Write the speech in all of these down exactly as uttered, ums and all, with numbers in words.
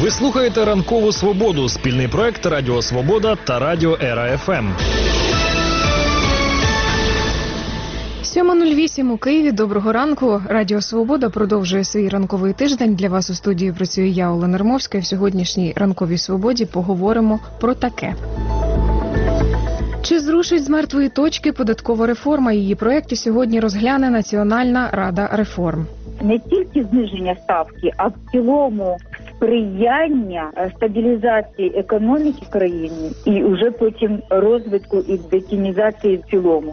Ви слухаєте «Ранкову Свободу» – спільний проект Радіо Свобода та Радіо Ера Еф Ем. сьома нуль вісім у Києві. Доброго ранку. Радіо Свобода продовжує свій ранковий тиждень. Для вас у студії працює я, Олена Римовська. І в сьогоднішній «Ранковій Свободі» поговоримо про таке. Чи зрушить з мертвої точки податкова реформа? Її проєкті сьогодні розгляне Національна рада реформ. Не тільки зниження ставки, а в цілому сприяння стабілізації економіки країни і вже потім розвитку і детінізації в цілому.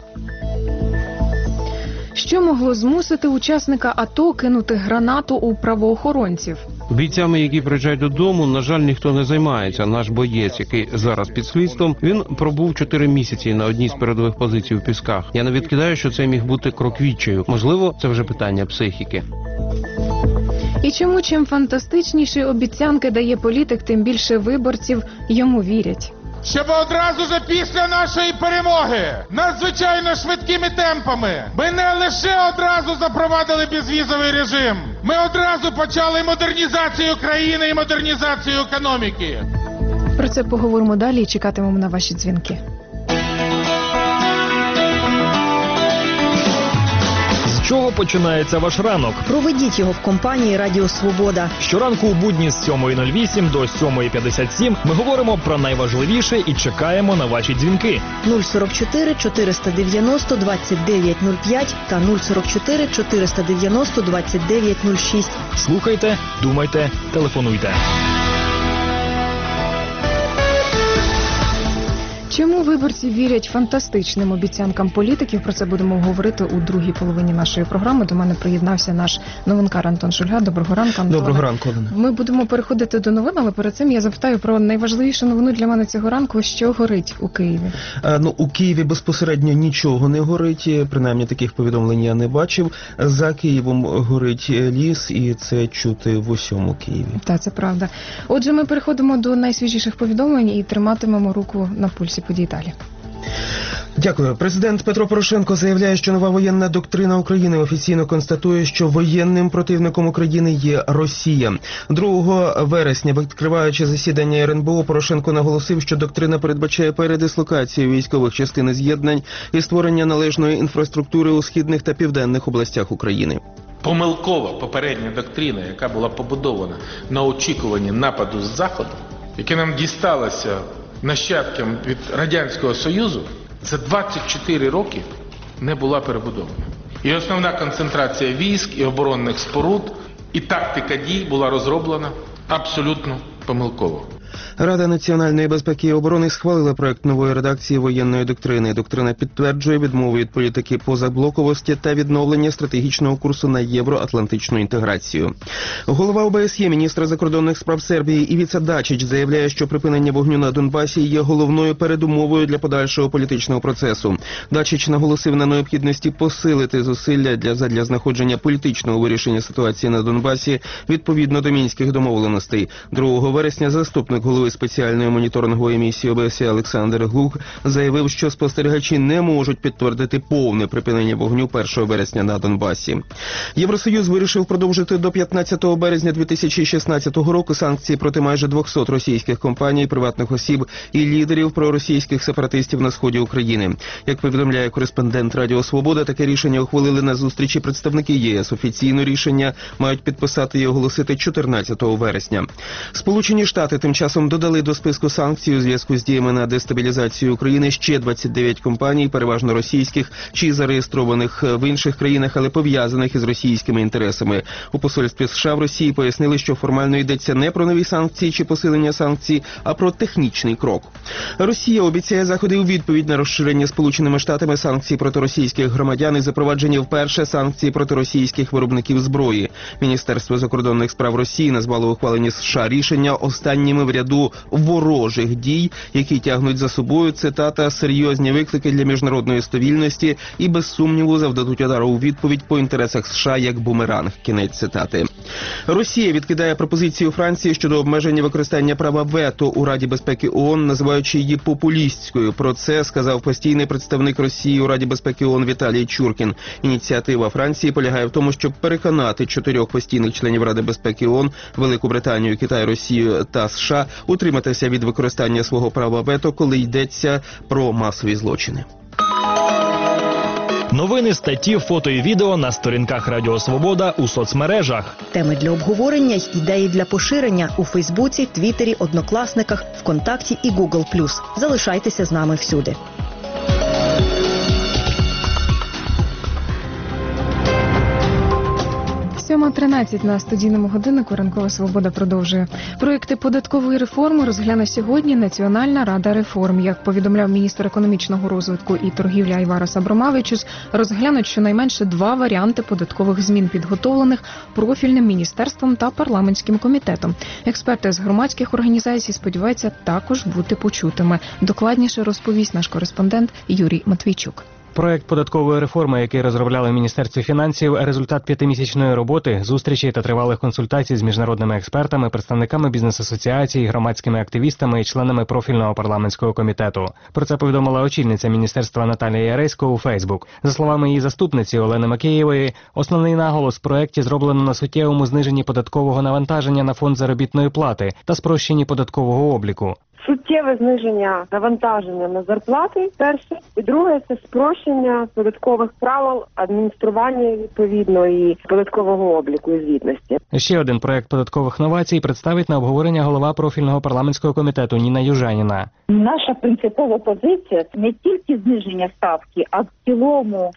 Що могло змусити учасника АТО кинути гранату у правоохоронців? Бійцями, які приїжджають додому, на жаль, ніхто не займається. Наш боєць, який зараз під слідством, він пробув чотири місяці на одній з передових позицій у Пісках. Я не відкидаю, що це міг бути крок відчаю. Можливо, це вже питання психіки. І чому чим фантастичніші обіцянки дає політик, тим більше виборців йому вірять? Щоб одразу же після нашої перемоги, надзвичайно швидкими темпами, ми не лише одразу запровадили безвізовий режим, ми одразу почали модернізацію країни і модернізацію економіки. Про це поговоримо далі і чекатимемо на ваші дзвінки. З чого починається ваш ранок? Проведіть його в компанії Радіо Свобода. Щоранку у будні з сьомої нуль вісім до сьомої п'ятдесят сім ми говоримо про найважливіше і чекаємо на ваші дзвінки. нуль сорок чотири чотириста дев'яносто двадцять дев'ять нуль п'ять та нуль сорок чотири чотириста дев'яносто двадцять дев'ять нуль шість. Слухайте, думайте, телефонуйте. Чому виборці вірять фантастичним обіцянкам політиків? Про це будемо говорити у другій половині нашої програми. До мене приєднався наш новинкар Антон Шульга. Доброго ранку, Антоне. Доброго ранку, Олена. Ми будемо переходити до новин, але перед цим я запитаю про найважливішу новину для мене цього ранку. Що горить у Києві? А, ну, у Києві безпосередньо нічого не горить, принаймні таких повідомлень я не бачив. За Києвом горить ліс, і це чути в усьому Києві. Так, це правда. Отже, ми переходимо до найсвіжіших повідомлень і триматимемо руку на пульсі подій далі. Дякую. Президент Петро Порошенко заявляє, що нова воєнна доктрина України офіційно констатує, що воєнним противником України є Росія. другого вересня, відкриваючи засідання ер ен бе о, Порошенко наголосив, що доктрина передбачає передислокацію військових частин і з'єднань і створення належної інфраструктури у східних та південних областях України. Помилкова попередня доктрина, яка була побудована на очікуванні нападу з Заходу, яке нам дісталося нащадкам від Радянського Союзу, за двадцять чотири роки не була перебудована. І основна концентрація військ і оборонних споруд, і тактика дій була розроблена абсолютно помилково. Рада національної безпеки і оборони схвалила проект нової редакції воєнної доктрини. Доктрина підтверджує відмову від політики позаблоковості та відновлення стратегічного курсу на євроатлантичну інтеграцію. Голова о бе ес є, міністр закордонних справ Сербії Івіца Дачич заявляє, що припинення вогню на Донбасі є головною передумовою для подальшого політичного процесу. Дачич наголосив на необхідності посилити зусилля для, для знаходження політичного вирішення ситуації на Донбасі відповідно до мінських домовленостей. другого вересня заступник голови спеціальної моніторингової місії о бе ес є Олександр Глух заявив, що спостерігачі не можуть підтвердити повне припинення вогню першого вересня на Донбасі. Євросоюз вирішив продовжити до п'ятнадцятого березня дві тисячі шістнадцятого року санкції проти майже двохсот російських компаній, приватних осіб і лідерів проросійських сепаратистів на сході України. Як повідомляє кореспондент Радіо Свобода, таке рішення ухвалили на зустрічі представники є ес. Офіційно рішення мають підписати і оголосити чотирнадцятого вересня. Сполучені Штати тим часом додали до списку санкцій у зв'язку з діями на дестабілізацію України ще двадцять дев'ять компаній, переважно російських, чи зареєстрованих в інших країнах, але пов'язаних із російськими інтересами. У посольстві США в Росії пояснили, що формально йдеться не про нові санкції чи посилення санкцій, а про технічний крок. Росія обіцяє заходи у відповідь на розширення Сполученими Штатами санкцій проти російських громадян і запровадження вперше санкцій проти російських виробників зброї. Міністерство закордонних справ Росії назвало ухвалені США рішення останніми в ряду ворожих дій, які тягнуть за собою, цитата, серйозні виклики для міжнародної стабільності і без сумніву завдадуть удару у відповідь по інтересах США як бумеранг. Кінець цитати. Росія відкидає пропозицію Франції щодо обмеження використання права вето у Раді безпеки ООН, називаючи її популістською. Про це сказав постійний представник Росії у Раді безпеки ООН Віталій Чуркін. Ініціатива Франції полягає в тому, щоб переконати чотирьох постійних членів Ради безпеки ООН – Велику Британію, Китай, Росію та США – утриматися від використання свого права вето, коли йдеться про масові злочини. Новини, статті, фото і відео на сторінках Радіо Свобода у соцмережах. Теми для обговорення й ідеї для поширення у Фейсбуці, Твіттері, Однокласниках, ВКонтакті і Гугл плюс. Залишайтеся з нами всюди. сьома тринадцять на студійному годиннику. Ранкова Свобода продовжує. Проекти податкової реформи розгляне сьогодні Національна рада реформ. Як повідомляв міністр економічного розвитку і торгівлі Айварас Абромавичус, розглянуть щонайменше два варіанти податкових змін, підготовлених профільним міністерством та парламентським комітетом. Експерти з громадських організацій сподіваються також бути почутими. Докладніше розповість наш кореспондент Юрій Матвійчук. Проект податкової реформи, який розробляли в Міністерстві фінансів, результат п'ятимісячної роботи, зустрічей та тривалих консультацій з міжнародними експертами, представниками бізнес-асоціацій, громадськими активістами і членами профільного парламентського комітету. Про це повідомила очільниця міністерства Наталія Яресько у Фейсбук. За словами її заступниці Олени Макеєвої, основний наголос в проекті зроблено на суттєвому зниженні податкового навантаження на фонд заробітної плати та спрощенні податкового обліку. Суттєве зниження навантаження на зарплати, перше. І друге – це спрощення податкових правил адміністрування відповідної податкового обліку і звітності. Ще один проект податкових новацій представить на обговорення голова профільного парламентського комітету Ніна Южаніна. Наша принципова позиція – не тільки зниження ставки, а в цілому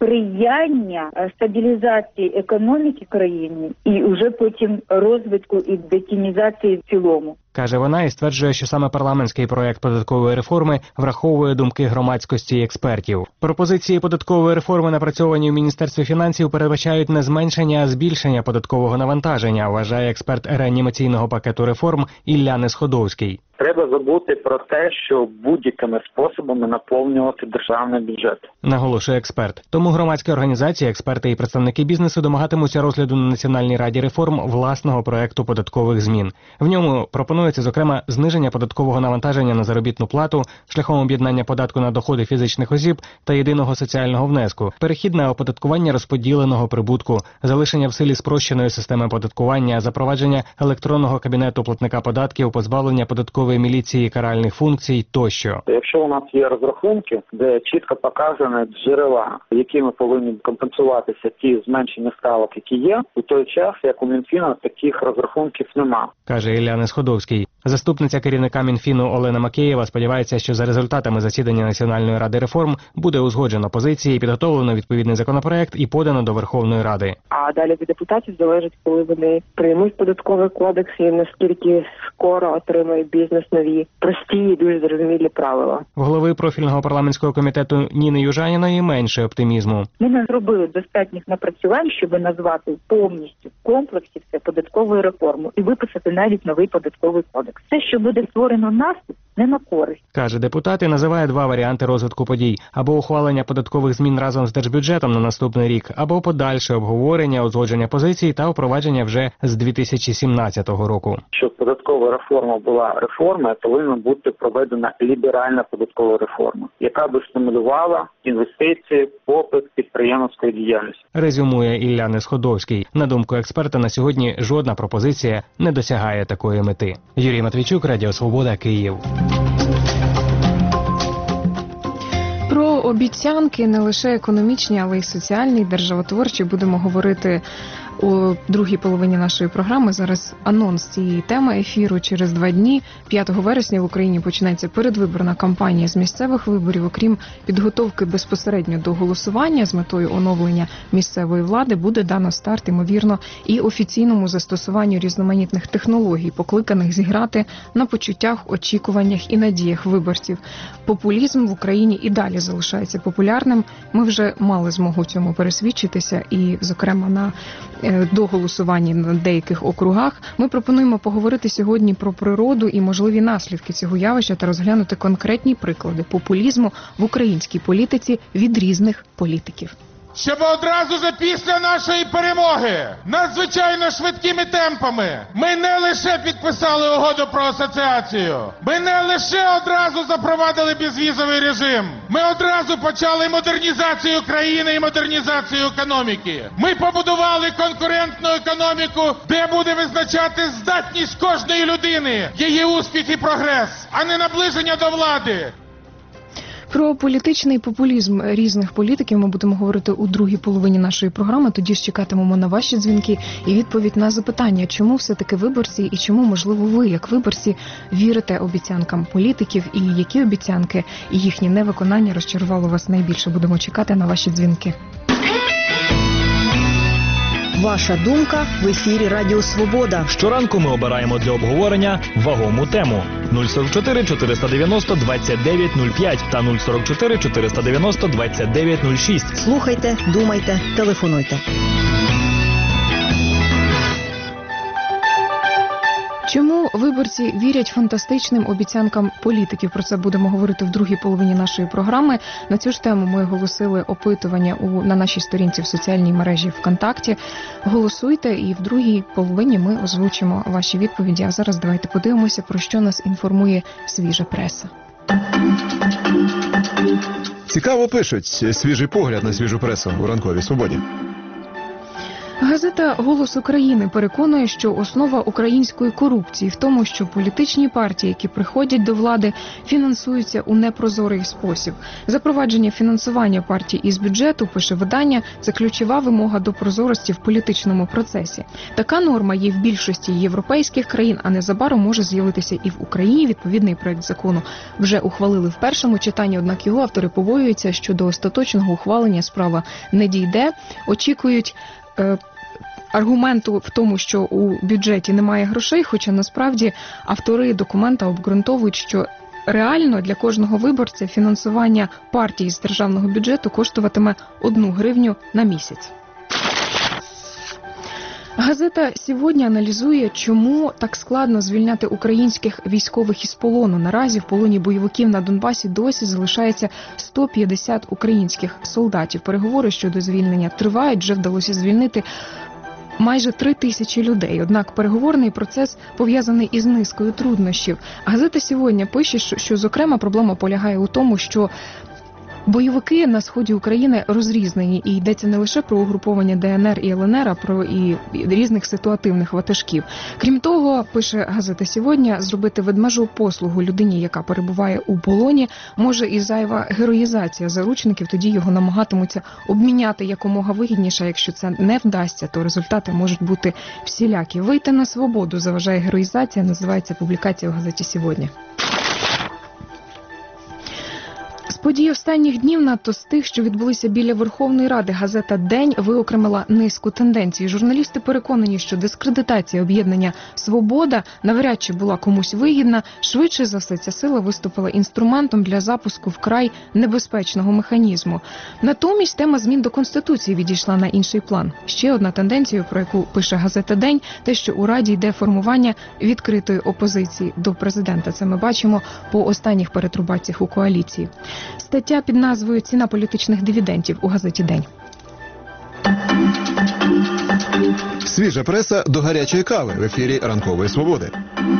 сприяння стабілізації економіки країни і вже потім розвитку і детінізації в цілому. Каже вона і стверджує, що саме парламентський проект податкової реформи враховує думки громадськості і експертів. Пропозиції податкової реформи, напрацьовані в Міністерстві фінансів, передбачають не зменшення, а збільшення податкового навантаження, вважає експерт реанімаційного пакету реформ Ілля Несходовський. Треба забути про те, що будь-якими способами наповнювати державний бюджет. Наголошує експерт. Тому громадські організації, експерти і представники бізнесу домагатимуться розгляду на Національній раді реформ власного проекту податкових змін. В ньому пропонується, зокрема, зниження податкового навантаження на заробітну плату шляхом об'єднання податку на доходи фізичних осіб та єдиного соціального внеску, перехід на оподаткування розподіленого прибутку, залишення в силі спрощеної системи оподаткування, запровадження електронного кабінету платника податків, позбавлення податкової міліції каральних функцій тощо. Якщо у нас є розрахунки, де чітко показані джерела, якими повинні компенсуватися ті зменшення ставок, які є, у той час, як у Мінфіну, таких розрахунків нема. Каже Ілля Несходовський. Заступниця керівника Мінфіну Олена Макеєва сподівається, що за результатами засідання Національної ради реформ буде узгоджено позиції, підготовлено відповідний законопроект і подано до Верховної Ради. А далі від депутатів залежить, коли вони приймуть податковий кодекс і наскільки скоро отримає бізнес нові, прості і дуже зрозумілі правила. В голови профільного парламентського комітету Ніни Южаніної менше оптимізму. Ми не зробили достатніх напрацювань, щоб назвати повністю в комплексі все податковою реформою і виписати навіть новий податковий кодекс. Все, що буде створено наступ, не на користь. Каже депутат і називає два варіанти розвитку подій. Або ухвалення податкових змін разом з держбюджетом на наступний рік, або подальше обговорення, узгодження позицій та впровадження вже з дві тисячі сімнадцятого року. Щоб податкова реформа була реформою, повинна бути проведена ліберальна податкова реформа, яка би стимулювала інвестиції, попит, підприємницької діяльності. Резюмує Ілля Несходовський. На думку експерта, на сьогодні жодна пропозиція не досягає такої мети. Юрій Матвійчук, Радіо Свобода, Київ. Про обіцянки не лише економічні, але й соціальні, державотворчі будемо говорити у другій половині нашої програми. Зараз анонс цієї теми ефіру. Через два дні, п'ятого вересня, в Україні почнеться передвиборна кампанія з місцевих виборів. Окрім підготовки безпосередньо до голосування з метою оновлення місцевої влади, буде дано старт, ймовірно, і офіційному застосуванню різноманітних технологій, покликаних зіграти на почуттях, очікуваннях і надіях виборців. Популізм в Україні і далі залишається популярним. Ми вже мали змогу цьому пересвідчитися, і, зокрема, на до голосування на деяких округах. Ми пропонуємо поговорити сьогодні про природу і можливі наслідки цього явища та розглянути конкретні приклади популізму в українській політиці від різних політиків. щоб одразу же після нашої перемоги, надзвичайно швидкими темпами, ми не лише підписали угоду про асоціацію, ми не лише одразу запровадили безвізовий режим, ми одразу почали модернізацію країни і модернізацію економіки. Ми побудували конкурентну економіку, де буде визначати здатність кожної людини, її успіх і прогрес, а не наближення до влади. Про політичний популізм різних політиків ми будемо говорити у другій половині нашої програми. Тоді ж чекатимемо на ваші дзвінки і відповідь на запитання, чому все-таки виборці і чому, можливо, ви, як виборці, вірите обіцянкам політиків і які обіцянки і їхнє невиконання розчарувало вас найбільше. Будемо чекати на ваші дзвінки. Ваша думка в ефірі Радіо Свобода. Щоранку ми обираємо для обговорення вагому тему. нуль сорок чотири чотириста дев'яносто двадцять дев'ять нуль п'ять та нуль сорок чотири чотириста дев'яносто двадцять дев'ять нуль шість. Слухайте, думайте, телефонуйте. Чому виборці вірять фантастичним обіцянкам політиків? Про це будемо говорити в другій половині нашої програми. На цю ж тему ми оголосили опитування у, на нашій сторінці в соціальній мережі ВКонтакті. Голосуйте, і в другій половині ми озвучимо ваші відповіді. А зараз давайте подивимося, про що нас інформує свіжа преса. Цікаво пишуть. Свіжий погляд на свіжу пресу у ранковій свободі. Газета «Голос України» переконує, що основа української корупції в тому, що політичні партії, які приходять до влади, фінансуються у непрозорий спосіб. Запровадження фінансування партій із бюджету, пише видання, це ключова вимога до прозорості в політичному процесі. Така норма є в більшості європейських країн, а незабаром може з'явитися і в Україні. Відповідний проект закону вже ухвалили в першому читанні, однак його автори побоюються, що до остаточного ухвалення справа не дійде. Очікують е, аргументу в тому, що у бюджеті немає грошей, хоча насправді автори документа обґрунтовують, що реально для кожного виборця фінансування партії з державного бюджету коштуватиме одну гривню на місяць. Газета «Сьогодні» аналізує, чому так складно звільняти українських військових із полону. Наразі в полоні бойовиків на Донбасі досі залишається сто п'ятдесят українських солдатів. Переговори щодо звільнення тривають, вже вдалося звільнити майже три тисячі людей. Однак переговорний процес пов'язаний із низкою труднощів. Газета «Сьогодні» пише, що, що зокрема проблема полягає у тому, що бойовики на сході України розрізнені, і йдеться не лише про угруповання Де Ен Ер і Ел Ен Ер, а про і різних ситуативних ватажків. Крім того, пише газета «Сьогодні», зробити ведмежу послугу людині, яка перебуває у полоні, може і зайва героїзація заручників, тоді його намагатимуться обміняти якомога вигідніше. Якщо це не вдасться, то результати можуть бути всілякі. «Вийти на свободу» заважає героїзація, називається публікація в газеті «Сьогодні». З подій останніх днів, надто з тих, що відбулися біля Верховної Ради, газета «День» виокремила низку тенденцій. Журналісти переконані, що дискредитація об'єднання «Свобода» навряд чи була комусь вигідна. Швидше за все, ця сила виступила інструментом для запуску вкрай небезпечного механізму. Натомість тема змін до Конституції відійшла на інший план. Ще одна тенденція, про яку пише газета «День», те, що у Раді йде формування відкритої опозиції до президента. Це ми бачимо по останніх перетрубаціях у коаліції. Стаття під назвою «Ціна політичних дивідендів» у газеті «День». Свіжа преса до гарячої кави в ефірі Ранкової Свободи.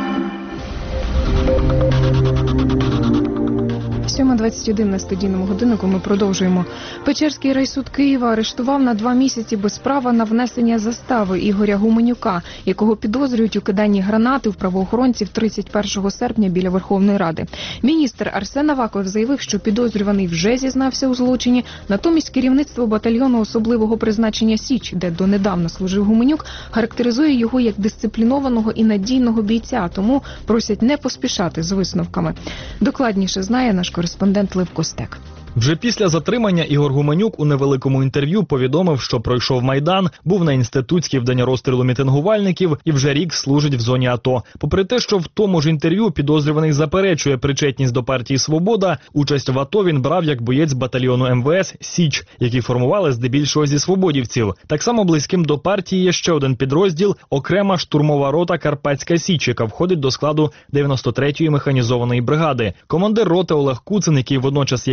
сьома двадцять один на студійному годиннику. Ми продовжуємо. Печерський райсуд Києва арештував на два місяці без права на внесення застави Ігоря Гуменюка, якого підозрюють у киданні гранати в правоохоронців тридцять першого серпня біля Верховної Ради. Міністр Арсен Аваков заявив, що підозрюваний вже зізнався у злочині. Натомість керівництво батальйону особливого призначення «Січ», де донедавна служив Гуменюк, характеризує його як дисциплінованого і надійного бійця, тому просять не поспішати з висновками. Докладніше знає наш кореспондент Лев Костек. Вже після затримання Ігор Гуменюк у невеликому інтерв'ю повідомив, що пройшов Майдан, був на Інститутській в день розстрілу мітингувальників і вже рік служить в зоні АТО. Попри те, що в тому ж інтерв'ю підозрюваний заперечує причетність до партії «Свобода», участь в АТО він брав як боєць батальйону Ем Ве Ес «Січ», який формували здебільшого зі свободівців. Так само близьким до партії є ще один підрозділ – окрема штурмова рота «Карпатська Січ», яка входить до складу дев'яносто третьої механізованої бригади. Командир роти Олег Куцин, який водночас є керівником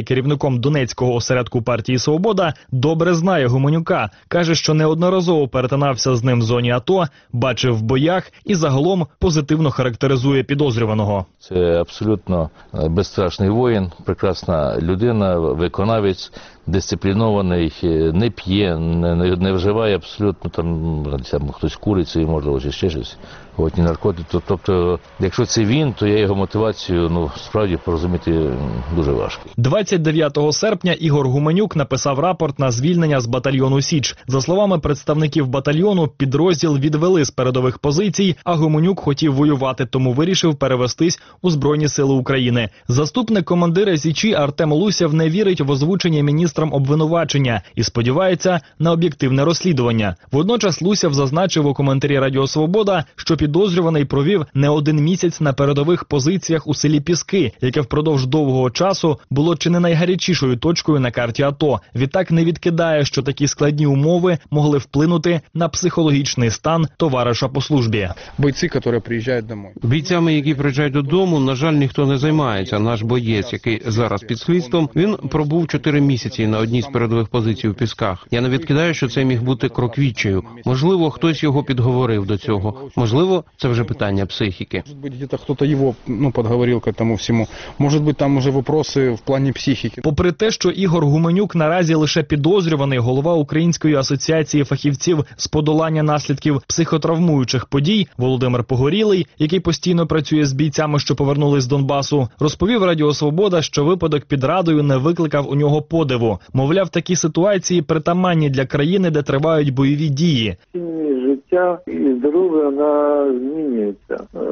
керівником Донецького осередку партії «Свобода», добре знає Гуменюка. Каже, що неодноразово перетинався з ним в зоні АТО, бачив в боях і загалом позитивно характеризує підозрюваного. Це абсолютно безстрашний воїн, прекрасна людина, виконавець, дисциплінований, не п'є, не, не, не вживає абсолютно там, там хтось курить, і можливо чи ще щось, от, ні наркотики. Тобто, якщо це він, то я його мотивацію, ну, справді порозуміти дуже важко. двадцять дев'ятого серпня Ігор Гуменюк написав рапорт на звільнення з батальйону «Січ». За словами представників батальйону, підрозділ відвели з передових позицій, а Гуменюк хотів воювати, тому вирішив перевестись у Збройні сили України. Заступник командира «Січі» Артем Лусєв не вірить в озвучення міністром обвинувачення і сподівається на об'єктивне розслідування. Водночас Лусєв зазначив у коментарі Радіо Свобода, що підозрюваний провів не один місяць на передових позиціях у селі Піски, яке впродовж довгого часу було чи не найгарячішою точкою на карті АТО. Відтак не відкидає, що такі складні умови могли вплинути на психологічний стан товариша по службі. Бойці, які приїжджають домой. Бійцями, які приїжджають додому, на жаль, ніхто не займається. Наш боєць, який зараз під слідством, він пробув чотири місяці на одній з передових позицій у Пісках. Я не відкидаю, що це міг бути крок відчаю. Можливо, хтось його підговорив до цього. Можливо, це вже питання психіки. Може бути, десь хтось його, ну, підговорив к цьому всьому. Може бути, там уже питання в плані психіки. Попри те, що Ігор Гуменюк наразі лише підозрюваний, голова Української асоціації фахівців з подолання наслідків психотравмуючих подій Володимир Погорілий, який постійно працює з бійцями, що повернулись з Донбасу, розповів Радіо Свобода, що випадок під Радою не викликав у нього подиву. Мовляв, такі ситуації притаманні для країни, де тривають бойові дії. Життя і здоров'я, вона змінюється.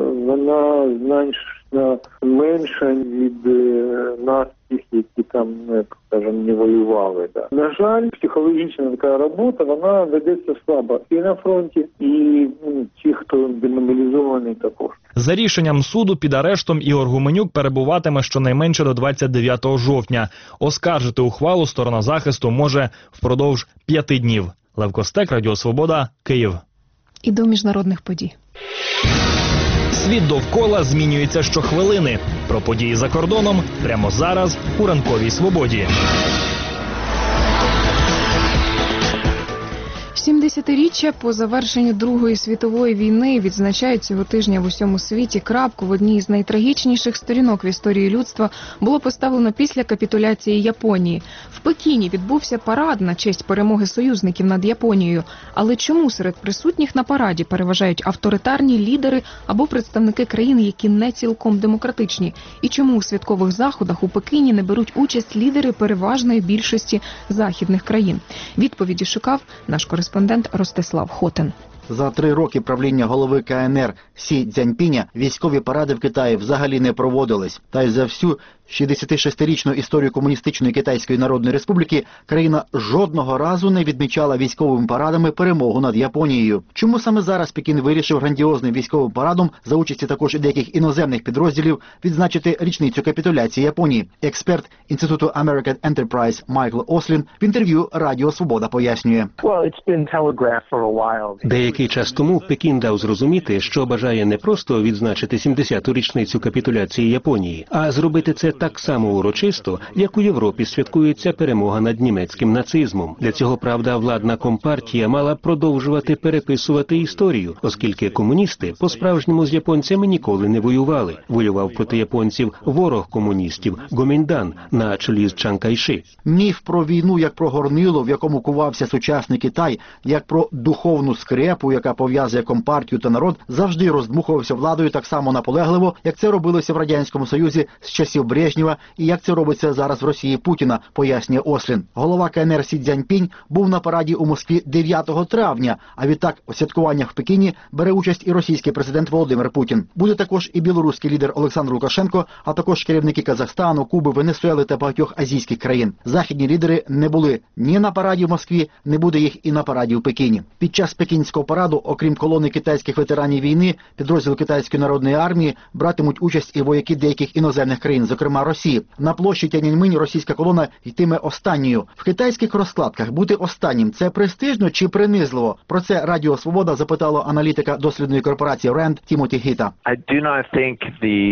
Вона значно менша від нас, тих, які там, скажімо, не воювали. Да. На жаль, психологічна така робота, вона ведеться слабо і на фронті, і ну, ті, хто демобілізований також. За рішенням суду під арештом Ігор Гуменюк перебуватиме щонайменше до двадцять дев'ятого жовтня. Оскаржити ухвалу сторона захисту може впродовж п'яти днів. Лев Костек, Радіо Свобода, Київ. І до міжнародних подій. Світ довкола змінюється щохвилини. Про події за кордоном прямо зараз у Ранковій Свободі. сімдесятиріччя по завершенню Другої світової війни відзначають цього тижня в усьому світі. Крапку в одній з найтрагічніших сторінок в історії людства було поставлено після капітуляції Японії. В Пекіні відбувся парад на честь перемоги союзників над Японією. Але чому серед присутніх на параді переважають авторитарні лідери або представники країн, які не цілком демократичні? І чому у святкових заходах у Пекіні не беруть участь лідери переважної більшості західних країн? Відповіді шукав наш кореспондент Ростислав Хотин. За три роки правління голови ка ен ер Сі Цзяньпіня військові паради в Китаї взагалі не проводились. Та й за всю шістдесятишестирічну історію комуністичної Китайської Народної Республіки країна жодного разу не відмічала військовими парадами перемогу над Японією. Чому саме зараз Пекін вирішив грандіозним військовим парадом за участі також деяких іноземних підрозділів відзначити річницю капітуляції Японії? Експерт Інституту American Enterprise Майкл Ослін в інтерв'ю Радіо Свобода пояснює. Деякий час тому Пекін дав зрозуміти, що бажає не просто відзначити сімдесяту річницю капітуляції Японії, а зробити це так само урочисто, як у Європі святкується перемога над німецьким нацизмом. Для цього, правда, владна компартія мала продовжувати переписувати історію, оскільки комуністи по-справжньому з японцями ніколи не воювали. Воював проти японців ворог комуністів Гоміндан на чолі з Чан Кайши. Міф про війну як про горнило, в якому кувався сучасний Китай, як про духовну скрепу, яка пов'язує компартію та народ, завжди роздмухувався владою так само наполегливо, як це робилося в Радянському Союзі з часів Брежнєва і як це робиться зараз в Росії Путіна, пояснює Ослін. Голова ка ен ер Сі Цзяньпінь був на параді у Москві дев'ятого травня, а відтак у святкуваннях в Пекіні бере участь і російський президент Володимир Путін. Буде також і білоруський лідер Олександр Лукашенко, а також керівники Казахстану, Куби, Венесуели та багатьох азійських країн. Західні лідери не були ні на параді в Москві, не буде їх і на параді в Пекіні. Під час пекінського параду, окрім колони китайських ветеранів війни, підрозділ Китайської народної армії братимуть участь і вояки деяких іноземних країн, зокрема Росії. На площі Тяньаньминь російська колона йтиме останньою. В китайських розкладках бути останнім – це престижно чи принизливо? Про це Радіо Свобода запитало аналітика дослідної корпорації Ренд Тімоті Гіта. I do not think the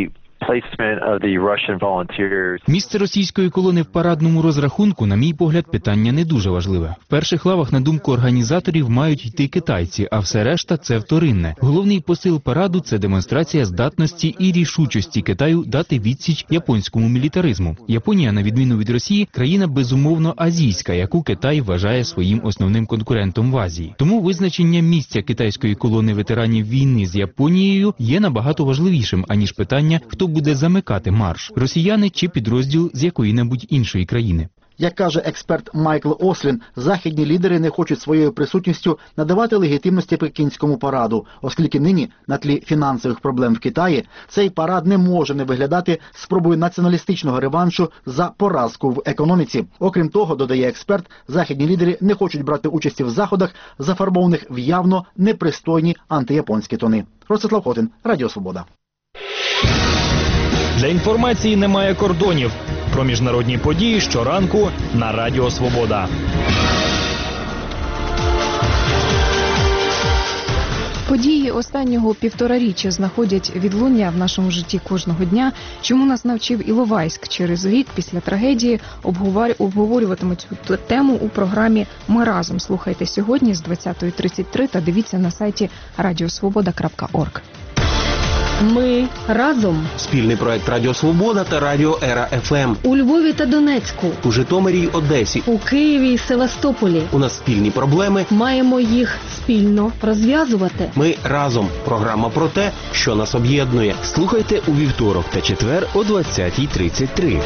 Місце російської колони в парадному розрахунку, на мій погляд, питання не дуже важливе. В перших лавах, на думку організаторів, мають йти китайці, а все решта – це вторинне. Головний посил параду – це демонстрація здатності і рішучості Китаю дати відсіч японському мілітаризму. Японія, на відміну від Росії, країна безумовно азійська, яку Китай вважає своїм основним конкурентом в Азії. Тому визначення місця китайської колони ветеранів війни з Японією є набагато важливішим, аніж питання, хто буде замикати марш – росіяни чи підрозділ з якої-небудь іншої країни. Як каже експерт Майкл Ослін, західні лідери не хочуть своєю присутністю надавати легітимності пекінському параду, оскільки нині, на тлі фінансових проблем в Китаї, цей парад не може не виглядати спробою націоналістичного реваншу за поразку в економіці. Окрім того, додає експерт, західні лідери не хочуть брати участі в заходах, зафарбованих в явно непристойні антияпонські тони. Ростислав Хотин, Радіо Свобода. Для інформації немає кордонів. Про міжнародні події щоранку на Радіо Свобода. Події останнього півтораріччя знаходять відлуння в нашому житті кожного дня. Чому нас навчив Іловайськ? Через рік після трагедії обговорюватимуть цю тему у програмі «Ми разом». Слухайте сьогодні з двадцятої тридцять три та дивіться на сайті радіосвобода крапка орг. Ми разом. Спільний проект Радіо Свобода та Радіо Ера еф ем. У Львові та Донецьку. У Житомирі й Одесі. У Києві і Севастополі. У нас спільні проблеми. Маємо їх спільно розв'язувати. Ми разом. Програма про те, що нас об'єднує. Слухайте у вівторок та четвер о двадцятій тридцять три.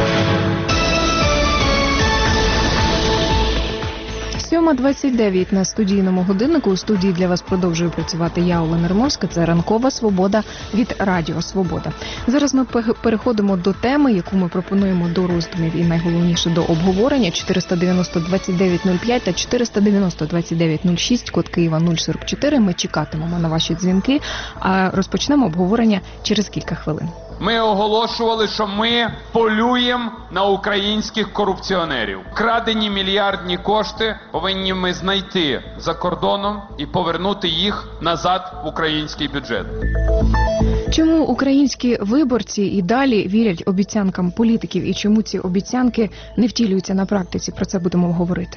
сьома двадцять дев'ять на студійному годиннику. У студії для вас продовжує працювати я, Олена Римовська. Це «Ранкова Свобода» від Радіо Свобода. Зараз ми переходимо до теми, яку ми пропонуємо до роздумів і найголовніше до обговорення. чотириста дев'яносто двадцять дев'ять нуль п'ять та чотириста дев'яносто двадцять дев'ять нуль шість, код Києва нуль сорок чотири. Ми чекатимемо на ваші дзвінки, а розпочнемо обговорення через кілька хвилин. Ми оголошували, що ми полюємо на українських корупціонерів. Крадені мільярдні кошти повинні ми знайти за кордоном і повернути їх назад в український бюджет. Чому українські виборці і далі вірять обіцянкам політиків і чому ці обіцянки не втілюються на практиці? Про це будемо говорити.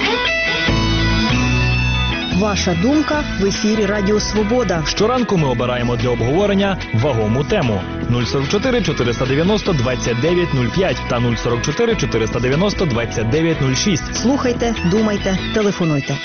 Ваша думка в ефірі Радіо Свобода. Щоранку ми обираємо для обговорення вагому тему. нуль сорок чотири чотириста дев'яносто двадцять дев'ять нуль п'ять та нуль сорок чотири чотириста дев'яносто двадцять дев'ять нуль шість. Слухайте, думайте, телефонуйте.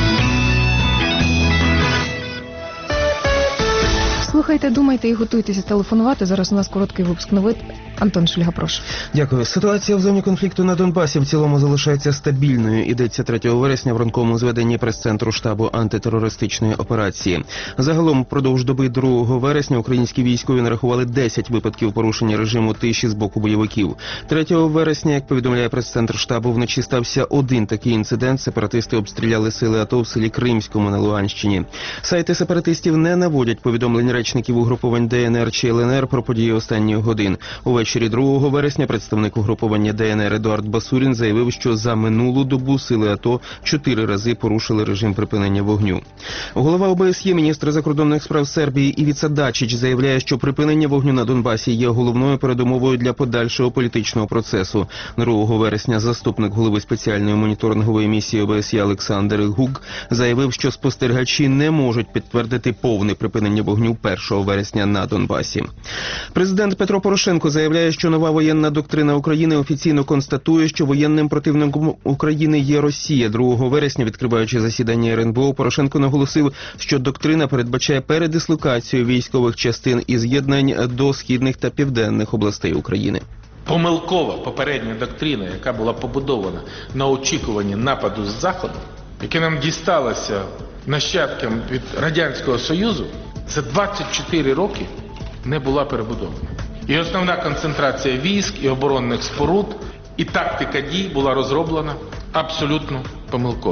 Слухайте, думайте і готуйтеся телефонувати. Зараз у нас короткий випуск новин. Антон Шульга, прошу. Дякую. Ситуація в зоні конфлікту на Донбасі в цілому залишається стабільною. Йдеться третього вересня в ранковому зведенні прес-центру штабу антитерористичної операції. Загалом, впродовж доби другого вересня українські військові нарахували десять випадків порушення режиму тиші з боку бойовиків. третього вересня, як повідомляє прес-центр штабу, вночі стався один такий інцидент. Сепаратисти обстріляли сили АТО в селі Кримському на Луганщині. Сайти сепаратистів не наводять повідомлень речників угруповань ДНР чи ЛНР про події останніх годин. Увечері другого вересня представник угруповання ДНР Едуард Басурін заявив, що за минулу добу сили АТО чотири рази порушили режим припинення вогню. Голова ОБСЄ, міністр закордонних справ Сербії Івіца Дачич заявляє, що припинення вогню на Донбасі є головною передумовою для подальшого політичного процесу. другого вересня заступник голови спеціальної моніторингової місії ОБСЄ Олександр Гук заявив, що спостерігачі не можуть підтвердити повне припинення вогню першого вересня на Донбасі. Президент Петро Порошенко заявляє, що нова воєнна доктрина України офіційно констатує, що воєнним противником України є Росія. другого вересня, відкриваючи засідання РНБО, Порошенко наголосив, що доктрина передбачає передислокацію військових частин і з'єднань до східних та південних областей України. Помилкова попередня доктрина, яка була побудована на очікуванні нападу з Заходу, яке нам дісталося нащадкам від Радянського Союзу, за двадцять чотири роки не була перебудована. І основна концентрація військ і оборонних споруд, і тактика дій була розроблена абсолютно помилково.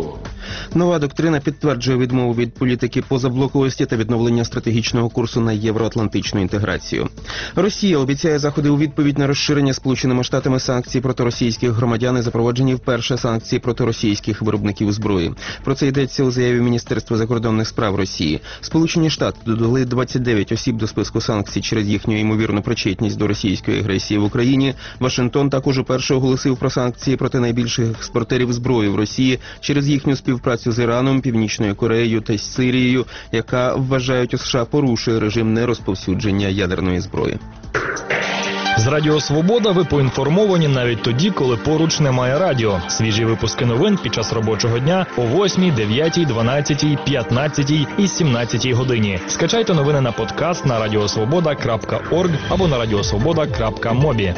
Нова доктрина підтверджує відмову від політики позаблоковості та відновлення стратегічного курсу на євроатлантичну інтеграцію. Росія обіцяє заходи у відповідь на розширення Сполученими Штатами санкцій проти російських громадян і запроваджені вперше санкції проти російських виробників зброї. Про це йдеться у заяві Міністерства закордонних справ Росії. Сполучені Штати додали двадцять дев'ять осіб до списку санкцій через їхню ймовірну причетність до російської агресії в Україні. Вашингтон також уперше оголосив про санкції проти найбільших експортерів зброї в Росії через їхню співпрацю з Іраном, Північною Кореєю та Сирією, яка, вважають у США, порушує режим нерозповсюдження ядерної зброї. З Радіо Свобода ви поінформовані навіть тоді, коли поруч немає радіо. Свіжі випуски новин під час робочого дня о восьмій, дев'ятій, дванадцятій, п'ятнадцятій і сімнадцятій годині. Скачайте новини на подкаст на радіосвобода крапка орг або на радіосвобода крапка мобі.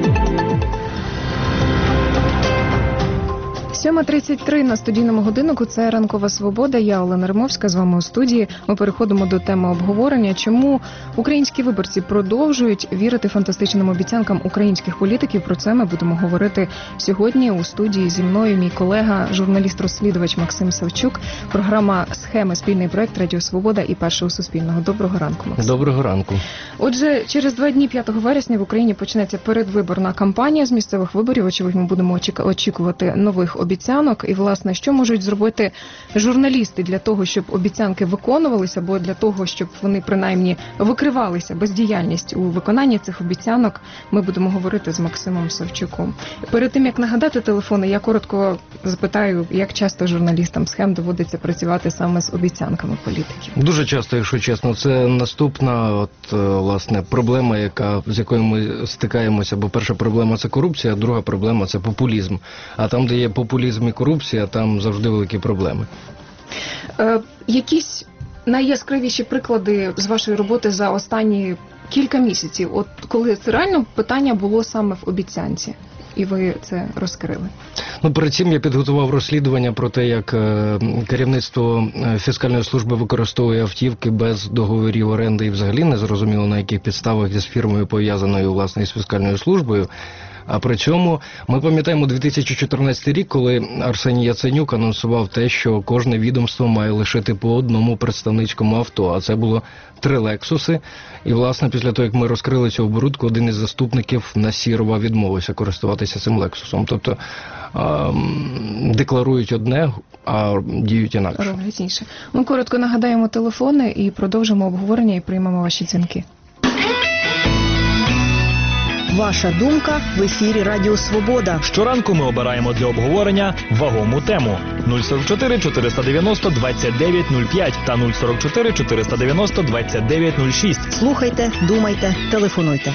сьома тридцять три на студійному годиннику. Це «Ранкова свобода». Я Олена Римовська з вами у студії. Ми переходимо до теми обговорення. Чому українські виборці продовжують вірити фантастичним обіцянкам українських політиків? Про це ми будемо говорити сьогодні у студії зі мною. Мій колега, журналіст-розслідувач Максим Савчук. Програма «Схеми», спільний проект «Радіо Свобода» і Першого Суспільного. Доброго ранку, Максим. Доброго ранку. Отже, через два дні, п'ятого вересня, в Україні почнеться передвиборна кампанія з місцевих виборів. Очевидь, ми будемо очікувати нових обіцянок. І, власне, що можуть зробити журналісти для того, щоб обіцянки виконувалися, або для того, щоб вони, принаймні, викривалися бездіяльність у виконанні цих обіцянок, ми будемо говорити з Максимом Савчуком. Перед тим, як нагадати телефони, я коротко запитаю, як часто журналістам «Схем» доводиться працювати саме з обіцянками політиків? Дуже часто, якщо чесно. Це наступна, от, власне, проблема, яка, з якою ми стикаємося. Бо перша проблема – це корупція, а друга проблема – це популізм. А там, де є популізм і корупція, там завжди великі проблеми. Е, якісь найяскравіші приклади з вашої роботи за останні кілька місяців, от коли це реально питання було саме в обіцянці, і ви це розкрили? Ну, перед цим я підготував розслідування про те, як е, керівництво фіскальної служби використовує автівки без договорів оренди і взагалі не зрозуміло, на яких підставах із фірмою пов'язаною, власне, із фіскальною службою. А при цьому ми пам'ятаємо дві тисячі чотирнадцятий рік, коли Арсеній Яценюк анонсував те, що кожне відомство має лишити по одному представницькому авто, а це було три «Лексуси». І, власне, після того, як ми розкрили цю оборудку, один із заступників Насірова відмовився користуватися цим «Лексусом». Тобто ем, декларують одне, а діють інакше. Роблять інше. Ми коротко нагадаємо телефони і продовжимо обговорення і приймемо ваші дзвінки. Ваша думка в ефірі Радіо Свобода. Щоранку ми обираємо для обговорення вагому тему. нуль сорок чотири чотириста дев'яносто двадцять дев'ять нуль п'ять та нуль сорок чотири чотириста дев'яносто двадцять дев'ять нуль шість. Слухайте, думайте, телефонуйте.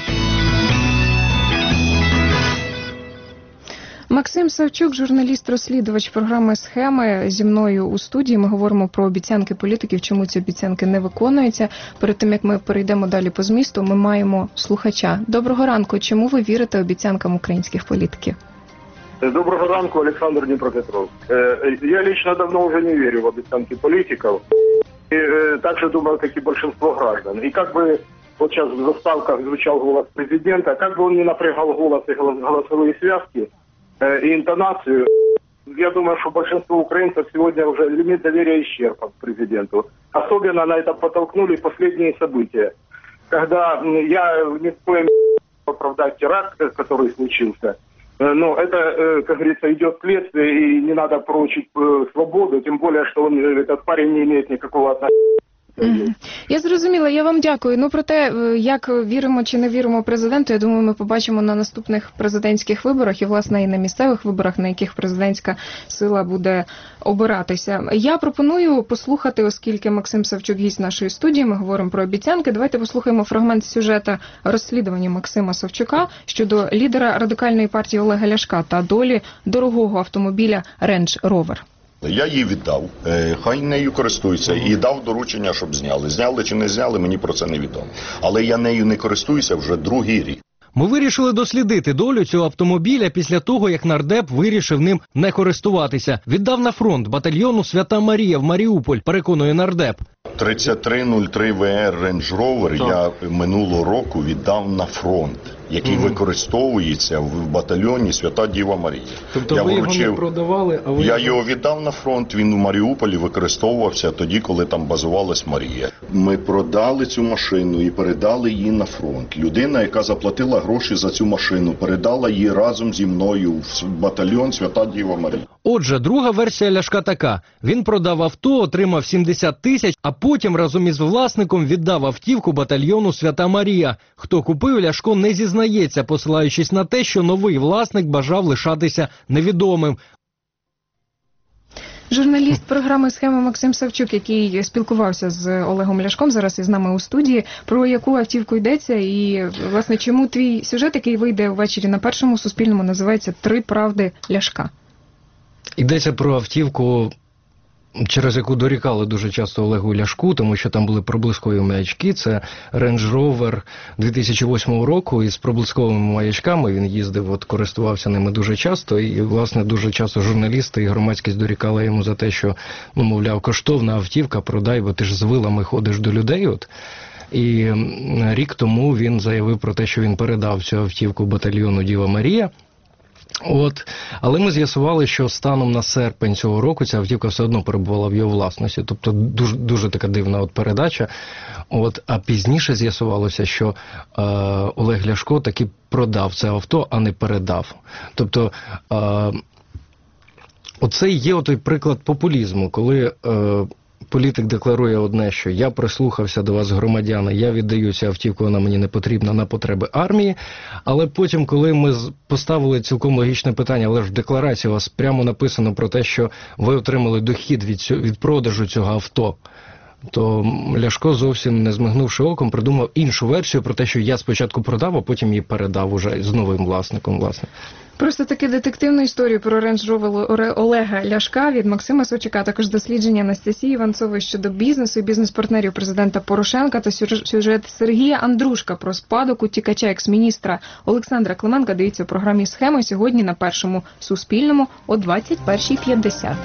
Максим Савчук, журналіст-розслідувач програми «Схеми», зі мною у студії. Ми говоримо про обіцянки політиків, чому ці обіцянки не виконуються. Перед тим, як ми перейдемо далі по змісту, ми маємо слухача. Доброго ранку. Чому ви вірите обіцянкам українських політиків? Доброго ранку, Олександр Дніпропетровськ. Я лично давно уже не верю в обіцянки политиков. И так же думаю, как и большинство граждан. И как бы вот сейчас в заставках звучал голос президента, как бы он не напрягал голос и голосовые связки, и интонацию, я думаю, что большинство украинцев сегодня уже лимит доверия исчерпан президенту. Особенно на это подтолкнули последние события. Когда я не в коем оправдать теракт, который случился, но это, как говорится, идет следствие, и не надо прочить свободу, тем более, что он, этот парень не имеет никакого отношения. Mm-hmm. Я зрозуміла, я вам дякую. Ну, про те, як віримо чи не віримо президенту, я думаю, ми побачимо на наступних президентських виборах і, власне, і на місцевих виборах, на яких президентська сила буде обиратися. Я пропоную послухати, оскільки Максим Савчук гість нашої студії, ми говоримо про обіцянки, давайте послухаємо фрагмент сюжета розслідування Максима Савчука щодо лідера Радикальної партії Олега Ляшка та долі дорогого автомобіля Range Rover. Я її віддав, хай нею користуються, і дав доручення, щоб зняли. Зняли чи не зняли, мені про це не відомо. Але я нею не користуюся вже другий рік. Ми вирішили дослідити долю цього автомобіля після того, як нардеп вирішив ним не користуватися. Віддав на фронт батальйону «Свята Марія» в Маріуполь, переконує нардеп. тридцять три нуль три ВР Range Rover я минулого року віддав на фронт. який mm. використовується в батальйоні Свята Діва Марія. Тобто я ви вручив, його не продавали, а ви... Я його віддав на фронт, він у Маріуполі використовувався тоді, коли там базувалась Марія. Ми продали цю машину і передали її на фронт. Людина, яка заплатила гроші за цю машину, передала її разом зі мною в батальйон Свята Діва Марія. Отже, друга версія Ляшка така. Він продав авто, отримав сімдесят тисяч, а потім разом із власником віддав автівку батальйону Свята Марія. Хто купив, Ляшко не зізнається, посилаючись на те, що новий власник бажав лишатися невідомим. Журналіст програми «Схема» Максим Савчук, який спілкувався з Олегом Ляшком, зараз із нами у студії. Про яку автівку йдеться і, власне, чому твій сюжет, який вийде ввечері на Першому Суспільному, називається «Три правди Ляшка»? Йдеться про автівку, через яку дорікали дуже часто Олегу Ляшку, тому що там були проблискові маячки. Це Range Rover дві тисячі восьмого року із проблисковими маячками. Він їздив, от, користувався ними дуже часто. І, власне, дуже часто журналісти і громадськість дорікали йому за те, що, ну, мовляв, коштовна автівка, продай, бо ти ж з вилами ходиш до людей. От. І рік тому він заявив про те, що він передав цю автівку батальйону Діва Марія. От, але ми з'ясували, що станом на серпень цього року ця автівка все одно перебувала в його власності. Тобто дуже, дуже така дивна от передача. От, а пізніше з'ясувалося, що е, Олег Ляшко таки продав це авто, а не передав. Тобто е, оце є той приклад популізму, коли е, політик декларує одне, що я прислухався до вас, громадяни, я віддаю цю автівку, вона мені не потрібна на потреби армії, але потім, коли ми поставили цілком логічне питання, але ж в декларації у вас прямо написано про те, що ви отримали дохід від, цього, від продажу цього авто, то Ляшко, зовсім не змигнувши оком, придумав іншу версію про те, що я спочатку продав, а потім її передав уже з новим власником, власне. Просто таки детективну історію про Range Rover Олега Ляшка від Максима Савчука, також дослідження Анастасії Іванцової щодо бізнесу і бізнес-партнерів президента Порошенка та сюжет Сергія Андрушка про спадок утікача екс-міністра Олександра Клименка. Дивіться у програмі «Схема» сьогодні на Першому Суспільному о двадцять першій п'ятдесят.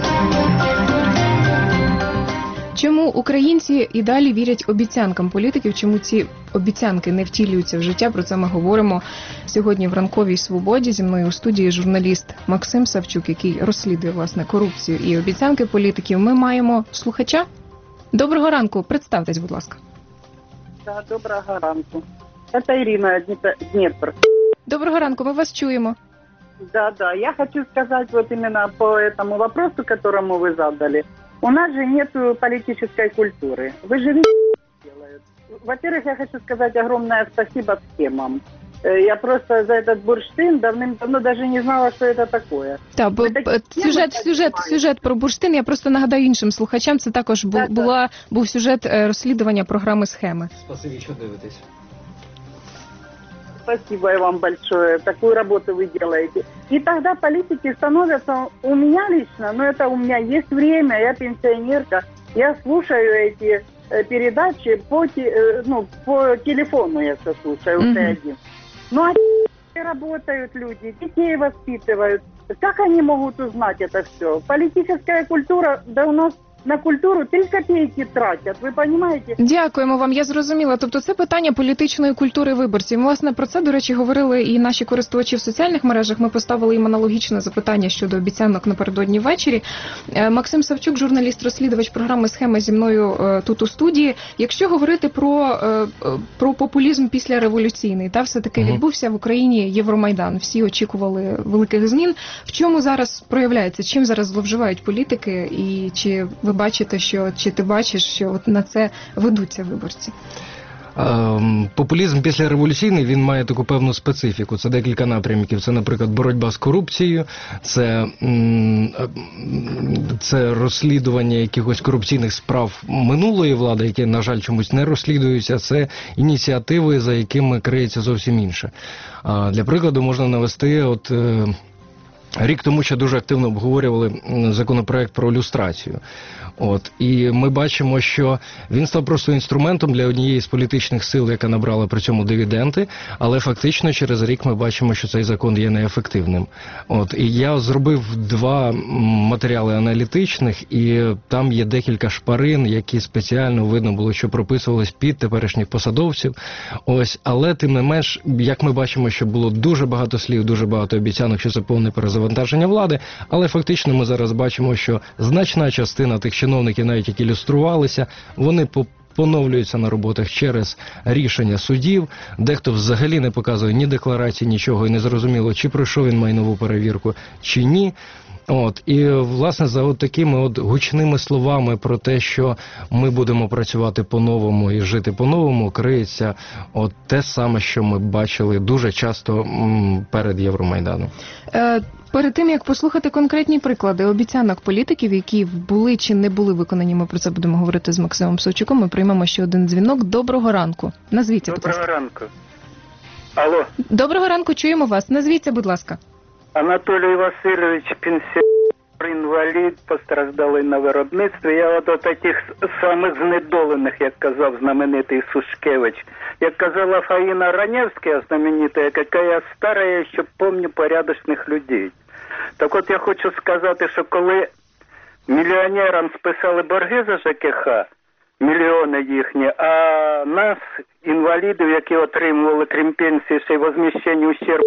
Чому українці і далі вірять обіцянкам політиків, чому ці обіцянки не втілюються в життя? Про це ми говоримо сьогодні в «Ранковій свободі». Зі мною у студії журналіст Максим Савчук, який розслідує, власне, корупцію і обіцянки політиків. Ми маємо слухача. Доброго ранку, представтесь, будь ласка. Да, доброго ранку. Це Ірина, Дніпро. Доброго ранку, ми вас чуємо. Да, да, я хочу сказать вот именно по этому вопросу, которому вы задали. У нас же нет политической культуры. Вы же видите, что делают. Во-первых, я хочу сказать огромное спасибо схемам. Я просто за этот бурштин давным-давно даже не знала, что это такое. Так, бо сюжет, сюжет, сюжет про бурштин, я просто нагадаю іншим слухачам, це також бу, да, була, був сюжет розслідування програми «Схеми». Спасибі, що дивитесь. Спасибо вам большое. Такую работу вы делаете. И тогда политики становятся... У меня лично, но это у меня есть время, я пенсионерка, я слушаю эти э, передачи по, э, ну, по телефону, я все слушаю, mm-hmm. один. Ну, а работают люди, детей воспитывают. Как они могут узнать это все? Политическая культура, да у нас... На культуру три копійки тратять, ви розумієте? Дякуємо вам, я зрозуміла. Тобто це питання політичної культури виборців. Власне, про це, до речі, говорили і наші користувачі в соціальних мережах. Ми поставили їм аналогічне запитання щодо обіцянок напередодні ввечері. Максим Савчук, журналіст-розслідувач програми «Схема» зі мною тут у студії. Якщо говорити про, про популізм післяреволюційний, та все-таки угу. відбувся в Україні Євромайдан. Всі очікували великих змін. В чому зараз проявляється? Чим зараз зловживають політики? І чи ви бачите, що, чи ти бачиш, що от на це ведуться виборці? Популізм післяреволюційний, він має таку певну специфіку. Це декілька напрямків. Це, наприклад, боротьба з корупцією, це, це розслідування якихось корупційних справ минулої влади, які, на жаль, чомусь не розслідуються. Це ініціативи, за якими криється зовсім інше. Для прикладу можна навести от Рік тому ще дуже активно обговорювали законопроект про люстрацію. От, і ми бачимо, що він став просто інструментом для однієї з політичних сил, яка набрала при цьому дивіденди, але фактично через рік ми бачимо, що цей закон є неефективним. От, і я зробив два матеріали аналітичних, і там є декілька шпарин, які спеціально видно було, що прописувались під теперішніх посадовців. Ось, але тим не менш, як ми бачимо, що було дуже багато слів, дуже багато обіцянок, що це повне перезавантаження влади, але фактично ми зараз бачимо, що значна частина тих чиновників, навіть які люструвалися, вони по поновлюються на роботах через рішення судів. Дехто взагалі не показує ні декларації, нічого, і не зрозуміло, чи пройшов він майнову перевірку, чи ні. От, і, власне, за от такими от гучними словами про те, що ми будемо працювати по-новому і жити по-новому, криється от те саме, що ми бачили дуже часто м, перед Євромайданом. Е, перед тим, як послухати конкретні приклади обіцянок політиків, які були чи не були виконані, ми про це будемо говорити з Максимом Савчуком, ми приймемо ще один дзвінок. Доброго ранку. Назвіться, будь ласка. Доброго ранку. Алло. Доброго ранку, чуємо вас. Назвіться, будь ласка. Анатолій Васильович, пенсіонер, інвалід, постраждалий на виробництві. Я от от таких самих знедолених, як казав знаменитий Сушкевич. Як казала Фаїна Раневська, знаменитая, яка я стара, я ще пам'ятаю порядочних людей. Так от я хочу сказати, що коли мільйонерам списали борги за ЖКХ, мільйони їхні, а нас, інвалідів, які отримували, крім пенсії, ще й возміщення ущербу,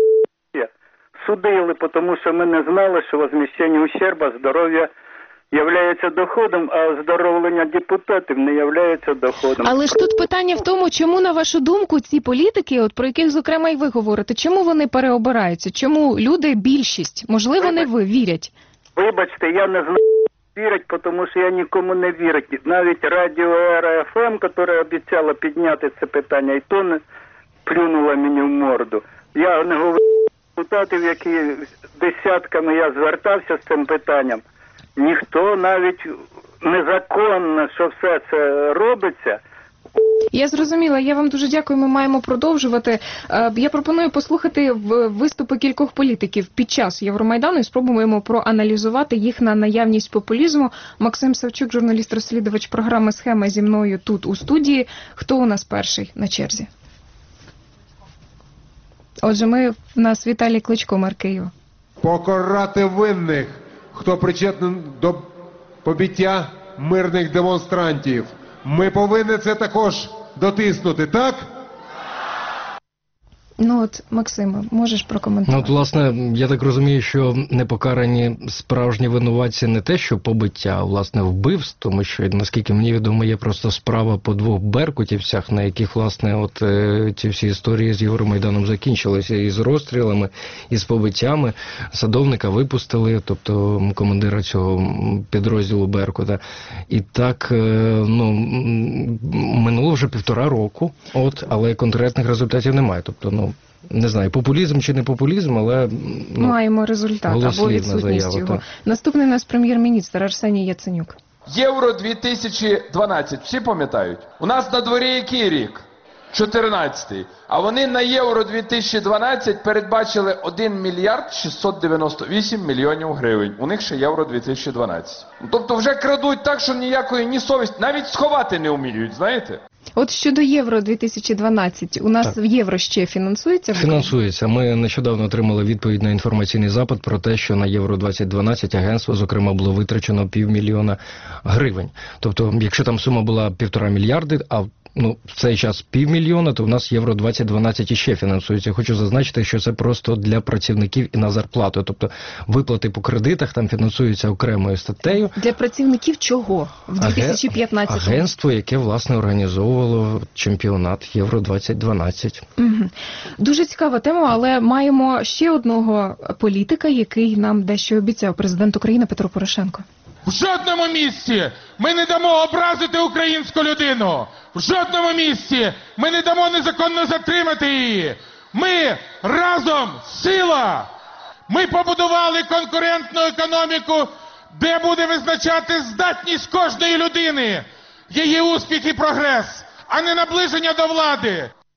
судили, тому що ми не знали, що возміщення ущерба здоров'я являється доходом, а оздоровлення депутатів не являється доходом. Але ж тут питання в тому, чому, на вашу думку, ці політики, от про яких, зокрема, і ви говорите, чому вони переобираються? Чому люди, більшість, можливо, не ви, вірять? Вибачте, я не знаю, вірять, тому що я нікому не вірю. Навіть радіо Ера Еф Ем, яке обіцяло підняти це питання, і то не плюнуло мені в морду. Я не говорю депутатів, які десятками я звертався з цим питанням. Ніхто навіть незаконно, що все це робиться. Я зрозуміла, я вам дуже дякую, ми маємо продовжувати. Я пропоную послухати виступи кількох політиків під час Євромайдану і спробуємо проаналізувати їх на наявність популізму. Максим Савчук, журналіст-розслідувач програми «Схема» зі мною тут у студії. Хто у нас перший на черзі? Отже, ми, в нас Віталій Кличко, мер Києва. Покарати винних, хто причетний до побиття мирних демонстрантів. Ми повинні це також дотиснути, так? Ну от, Максиме, можеш прокоментувати? Ну, от, власне, я так розумію, що непокарані справжні винуватці не те, що побиття, а, власне, вбивств, тому що, наскільки мені відомо, є просто справа по двох беркутівцях, на яких, власне, от е, ці всі історії з Євромайданом закінчилися і з розстрілами, і з побиттями. Садовника випустили, тобто командира цього підрозділу Беркута. І так, е, ну, минуло вже півтора року, от, але конкретних результатів немає. Тобто, ну, не знаю, популізм чи не популізм, але... Ну, маємо результат або відсутність заява, його. так. Наступний у нас прем'єр-міністр Арсеній Яценюк. Євро дві тисячі дванадцять, всі пам'ятають? У нас на дворі який рік? чотирнадцятий. А вони на Євро дві тисячі дванадцять передбачили один мільярд шістсот дев'яносто вісім мільйонів гривень. У них ще Євро дві тисячі дванадцять. Тобто вже крадуть так, що ніякої ні совісті, навіть сховати не вміють, знаєте? От щодо Євро дві тисячі дванадцять, у нас в Євро ще фінансується? Фінансується. Ми нещодавно отримали відповідь на інформаційний запит про те, що на Євро двадцять дванадцять агентство, зокрема, було витрачено півмільйона гривень. Тобто, якщо там сума була півтора мільярди, а ну, в цей час півмільйона, то у нас Євро двадцять дванадцять іще фінансується. Хочу зазначити, що це просто для працівників і на зарплату. Тобто виплати по кредитах там фінансуються окремою статтею. Для працівників чого? В дві тисячі п'ятнадцятому? Агентство, яке, власне, організовувало чемпіонат Євро двадцять дванадцять. Угу. Дуже цікава тема, але маємо ще одного політика, який нам дещо обіцяв. Президент України Петро Порошенко. В жодному місці ми не дамо образити українську людину. В жодному місці ми не дамо незаконно затримати її. Ми разом сила. Ми побудували конкурентну економіку, де буде визначати здатність кожної людини, її успіх і прогрес, а не наближення до влади.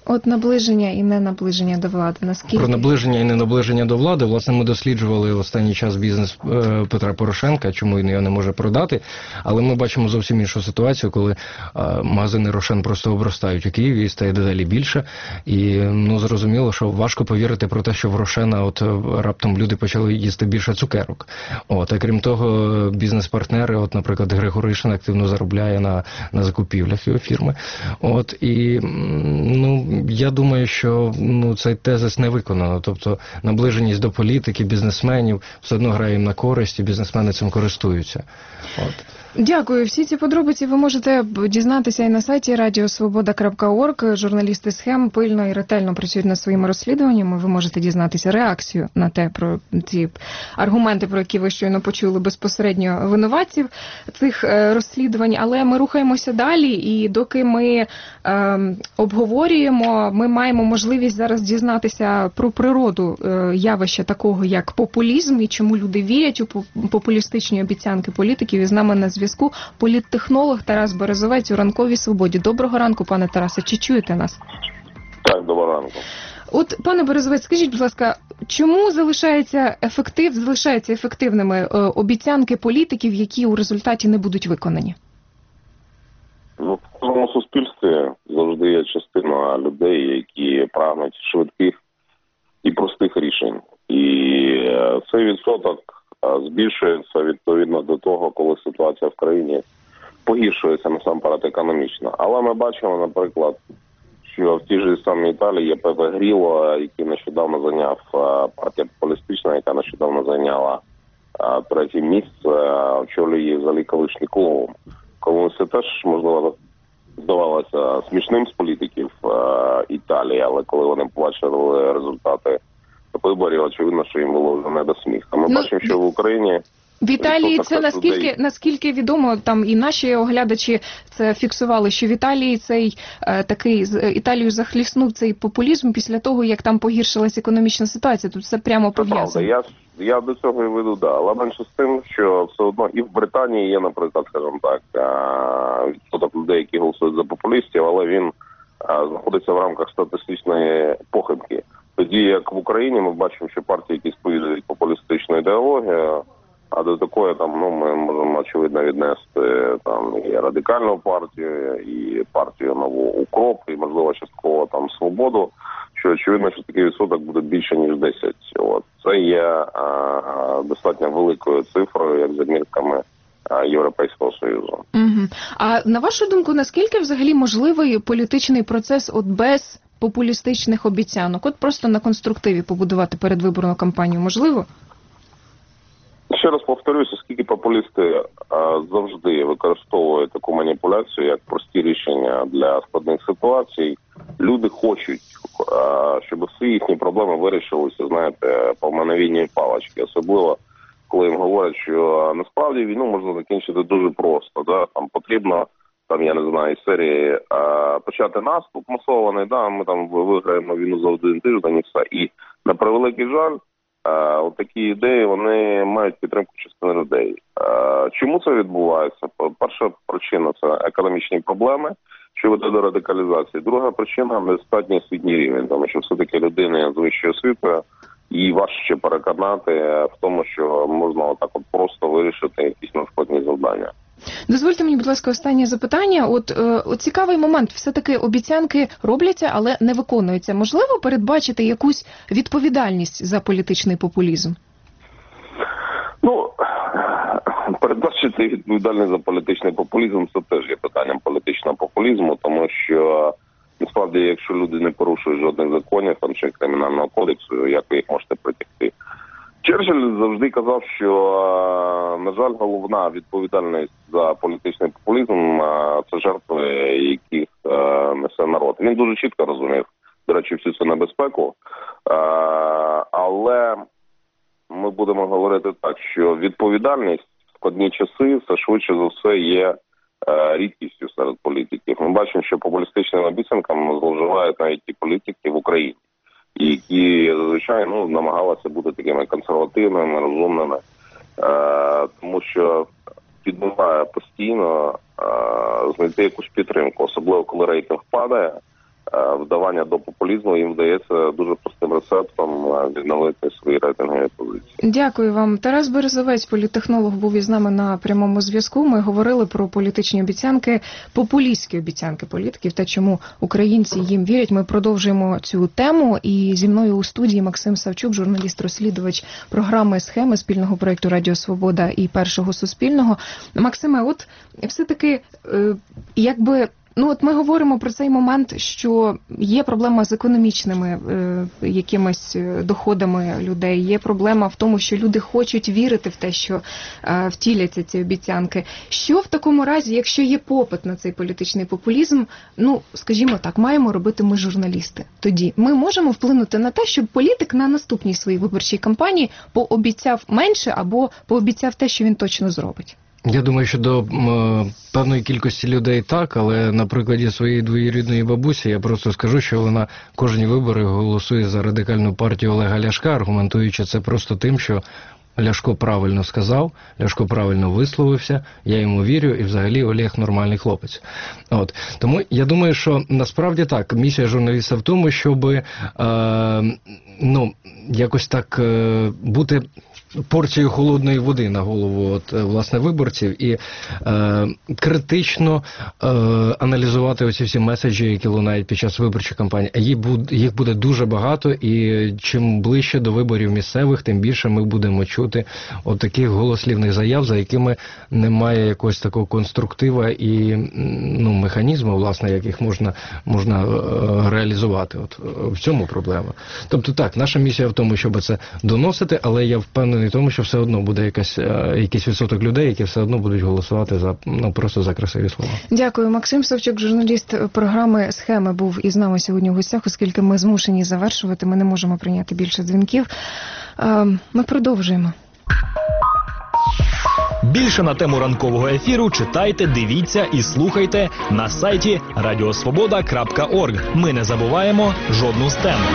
От наближення і не наближення до влади, наскільки? Про наближення і не наближення до влади, власне, ми досліджували в останній час бізнес е, Петра Порошенка, чому він його не може продати, але ми бачимо зовсім іншу ситуацію, коли е, магазини Рошен просто обростають у Києві і стає дедалі більше, і, ну, зрозуміло, що важко повірити про те, що в Рошена от раптом люди почали їсти більше цукерок. От, а крім того, бізнес-партнери, от, наприклад, Григоришин активно заробляє на, на закупівлях його фірми. От, і, ну, я думаю, що, ну, цей тезис не виконано. Тобто наближеність до політики, бізнесменів все одно грає їм на користь, і бізнесмени цим користуються. От. Дякую. Всі ці подробиці ви можете дізнатися і на сайті радіо свобода крапка орг. Журналісти «Схем» пильно і ретельно працюють над своїми розслідуваннями. Ви можете дізнатися реакцію на те, про ці аргументи, про які ви щойно почули безпосередньо винуватців цих розслідувань. Але ми рухаємося далі, і доки ми е, обговорюємо, ми маємо можливість зараз дізнатися про природу е, явища такого, як популізм, і чому люди вірять у популістичні обіцянки політиків. І з нами на зв'язку політтехнолог Тарас Березовець у «Ранковій свободі». Доброго ранку, пане Тарасе. Чи чуєте нас? Так, доброго ранку. От, пане Березовець, скажіть, будь ласка, чому залишається ефектив, залишаються ефективними е, обіцянки політиків, які у результаті не будуть виконані? Ну, в кожному суспільстві завжди є частина людей, які прагнуть швидких і простих рішень. І цей відсоток збільшується відповідно до того, коли ситуація в країні погіршується насамперед економічно. Але ми бачимо, наприклад, що в тій же самій Італії є Пепе Гріло, який нещодавно зайняв, партія популістична, яка нещодавно зайняла третє місце, очолює взагалі колишній клоун. Комусь це теж, можливо, здавалося смішним з політиків Італії, але коли вони побачили результати виборів, очевидно, що їм було вже не до сміху. Ми ну, бачимо, що в Україні... В Італії це наскільки, людей... наскільки відомо, там і наші оглядачі це фіксували, що в Італії цей е, такий, Італію захліснув цей популізм після того, як там погіршилась економічна ситуація. Тут все прямо пов'язано. Я, я до цього і веду, да. Але менше з тим, що все одно і в Британії є, наприклад, скажімо так, відсоток людей, які голосують за популістів, але він а, знаходиться в рамках статистичної похибки. Тоді, як в Україні, ми бачимо, що партії, які сповідують популістичну ідеологію, а до такої там, ну, ми можемо, очевидно, віднести там і Радикальну партію, і партію Нову Укроп, і, можливо, частково там Свободу, що, очевидно, що такий відсоток буде більше, ніж десять. От. Це є а, достатньо великою цифрою, як за мірками а, Європейського Союзу. Угу. А на вашу думку, наскільки взагалі можливий політичний процес от без популістичних обіцянок? От просто на конструктиві побудувати передвиборну кампанію можливо? Ще раз повторюся, оскільки популісти а, завжди використовують таку маніпуляцію, як прості рішення для складних ситуацій, люди хочуть, а, щоб всі їхні проблеми вирішилися, знаєте, по мановенню палички. Особливо, коли їм говорять, що насправді війну можна закінчити дуже просто. Да? Там потрібно, там, я не знаю, із серії а, почати наступ масований, да? Ми там виграємо війну за один тиждень і все. І на превеликий жаль, Uh, от такі ідеї, вони мають підтримку частини людей. Uh, чому це відбувається? Перша причина – це економічні проблеми, що веде до радикалізації. Друга причина – недостатній освітній рівень, тому що все-таки людина з вищою освітою, їй важче переконати в тому, що можна отак от просто вирішити якісь надскладні завдання. Дозвольте мені, будь ласка, останнє запитання. От, е, от цікавий момент. Все-таки обіцянки робляться, але не виконуються. Можливо передбачити якусь відповідальність за політичний популізм? Ну, передбачити відповідальність за політичний популізм – це теж є питанням політичного популізму, тому що, насправді, якщо люди не порушують жодних законів там, чи кримінального кодексу, як ви їх можете притягти? Черчилль завжди казав, що, на жаль, головна відповідальність за політичний популізм – це жертви, яких несе народ. Він дуже чітко розумів, до речі, всю цю небезпеку, але ми будемо говорити так, що відповідальність в складні часи все швидше за все є рідкістю серед політиків. Ми бачимо, що популістичними обіцянками зловживають навіть ті політики в Україні, які, зазвичай, ну, намагалися бути такими консервативними, розумними, е, тому що підбиває постійно е, знайти якусь підтримку, особливо коли рейтинг падає, вдавання до популізму, їм вдається дуже простим рецептом відновити свої рейтингові позиції. Дякую вам. Тарас Березовець, політтехнолог, був із нами на прямому зв'язку. Ми говорили про політичні обіцянки, популістські обіцянки політиків та чому українці їм вірять. Ми продовжуємо цю тему. І зі мною у студії Максим Савчук, журналіст-розслідувач програми «Схеми» спільного проєкту «Радіо Свобода» і «Першого Суспільного». Максиме, от все-таки, якби... Ну, от ми говоримо про цей момент, що є проблема з економічними е, якимись доходами людей, є проблема в тому, що люди хочуть вірити в те, що е, втіляться ці обіцянки. Що в такому разі, якщо є попит на цей політичний популізм, ну, скажімо так, маємо робити ми, журналісти? Тоді ми можемо вплинути на те, щоб політик на наступній своїй виборчій кампанії пообіцяв менше або пообіцяв те, що він точно зробить? Я думаю, що до м, певної кількості людей так, але на прикладі своєї двоюрідної бабусі я просто скажу, що вона кожні вибори голосує за радикальну партію Олега Ляшка, аргументуючи це просто тим, що Ляшко правильно сказав, Ляшко правильно висловився, я йому вірю, і взагалі Олег нормальний хлопець. От. Тому я думаю, що насправді так, місія журналіста в тому, щоб е, ну, якось так е, бути порцію холодної води на голову от, власне, виборців і е, критично е, аналізувати оці всі меседжі, які лунають під час виборчої кампанії. А їх буде, їх буде дуже багато, і чим ближче до виборів місцевих, тим більше ми будемо чути от таких голослівних заяв, за якими немає якогось такого конструктива і ну, механізму, власне, яких можна, можна е, реалізувати. От, в цьому проблема. Тобто так, наша місія в тому, щоб це доносити, але я впевнений в тому, що все одно буде якась, якийсь відсоток людей, які все одно будуть голосувати за, ну, просто за красиві слова. Дякую. Максим Савчук, журналіст програми «Схеми», був із нами сьогодні в гостях, оскільки ми змушені завершувати, ми не можемо прийняти більше дзвінків. Ми продовжуємо. Більше на тему ранкового ефіру читайте, дивіться і слухайте на сайті радіосвобода крапка орг. Ми не забуваємо жодну з тем.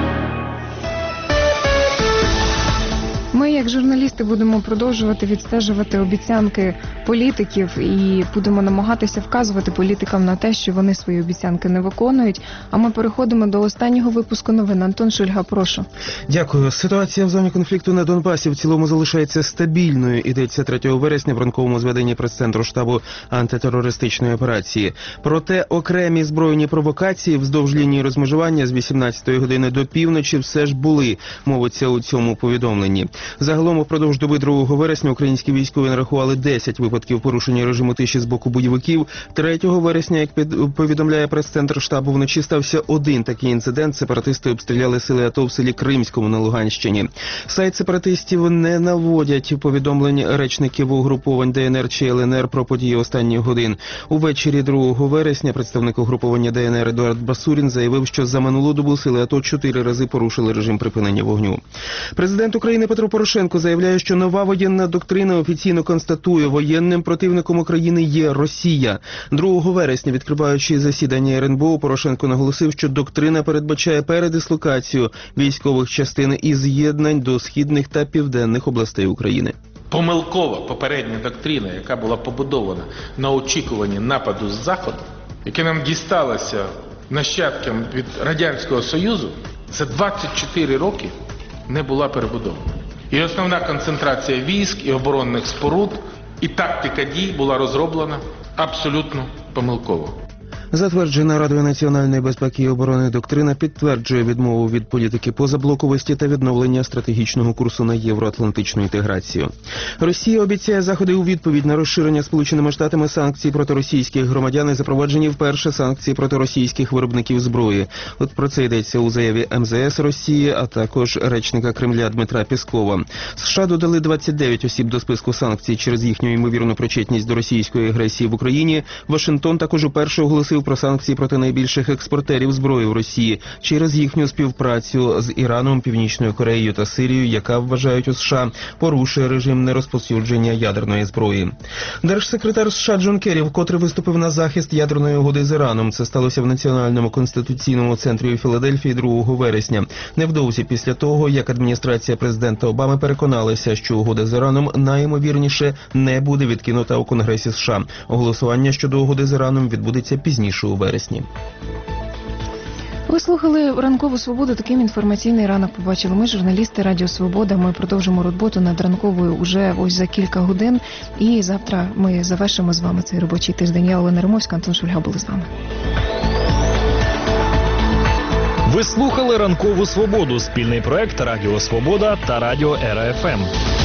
Ми, як журналісти, будемо продовжувати відстежувати обіцянки політиків і будемо намагатися вказувати політикам на те, що вони свої обіцянки не виконують. А ми переходимо до останнього випуску новин. Антон Шульга, прошу. Дякую. Ситуація в зоні конфлікту на Донбасі в цілому залишається стабільною. Ідеться третього вересня в ранковому зведенні прес-центру штабу антитерористичної операції. Проте окремі збройні провокації вздовж лінії розмежування з вісімнадцятої години до півночі все ж були, мовиться у цьому повідомленні. Загалом упродовж доби другого вересня українські військові нарахували десять випадків порушення режиму тиші з боку бойовиків. третього вересня, як повідомляє прес-центр штабу, вночі стався один такий інцидент. Сепаратисти обстріляли сили АТО в селі Кримському на Луганщині. Сайт сепаратистів не наводять повідомлень речників угруповань ДНР чи ЛНР про події останніх годин. Увечері другого вересня представник угруповання ДНР Едуард Басурін заявив, що за минулу добу сили АТО чотири рази порушили режим припинення вогню. Президент України Петро Порошенко заявляє, що нова воєнна доктрина офіційно констатує, воєнним противником України є Росія. другого вересня, відкриваючи засідання ер ен бе о, Порошенко наголосив, що доктрина передбачає передислокацію військових частин і з'єднань до східних та південних областей України. Помилкова попередня доктрина, яка була побудована на очікуванні нападу з Заходу, яке нам дісталося нащадкам від Радянського Союзу, за двадцять чотири роки не була перебудована. І основна концентрація військ і оборонних споруд, і тактика дій була розроблена абсолютно помилково. Затверджена Радою національної безпеки і оборони доктрина підтверджує відмову від політики позаблоковості та відновлення стратегічного курсу на євроатлантичну інтеграцію. Росія обіцяє заходи у відповідь на розширення Сполученими Штатами санкцій проти російських громадян і запроваджені вперше санкції проти російських виробників зброї. От про це йдеться у заяві ем зе ес Росії, а також речника Кремля Дмитра Пєскова. США додали двадцять дев'ять осіб до списку санкцій через їхню ймовірну причетність до російської агресії в Україні. Вашингтон також уперше оголосив про санкції проти найбільших експортерів зброї в Росії через їхню співпрацю з Іраном, Північною Кореєю та Сирією, яка, вважають у США, порушує режим нерозповсюдження ядерної зброї. Держсекретар США Джон Керрі вкотре виступив на захист ядерної угоди з Іраном. Це сталося в Національному конституційному центрі у Філадельфії другого вересня. Невдовзі після того, як адміністрація президента Обами переконалася, що угода з Іраном найімовірніше не буде відкинута у Конгресі США. Голосування щодо угоди з Іраном відбудеться пізніше у вересні. Ви слухали ранкову свободу. Таким інформаційний ранок побачили ми, журналісти Радіо Свобода. Ми продовжимо роботу над ранковою уже ось за кілька годин. І завтра ми завершимо з вами цей робочий тиждень. Я Олена Римовська, Антон Шульга були з вами. Ви слухали ранкову свободу. Спільний проект Радіо Свобода та Радіо Ера еф ем.